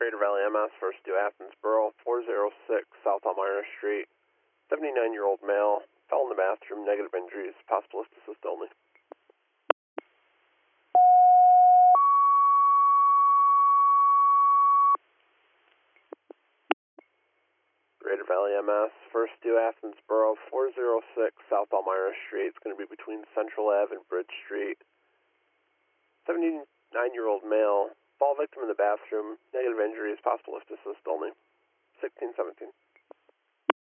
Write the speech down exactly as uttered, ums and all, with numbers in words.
Greater Valley M S, first due Athens Borough, four oh six South Elmira Street. seventy-nine-year-old male, fell in the bathroom, negative injuries, possible lift assist only. Greater Valley M S, first due Athens Borough, four oh six South Elmira Street. It's going to be between Central Ave and Bridge Street. seventy-nine-year-old male, fall victim in the bathroom, negative injuries, possible lift assist only. sixteen seventeen.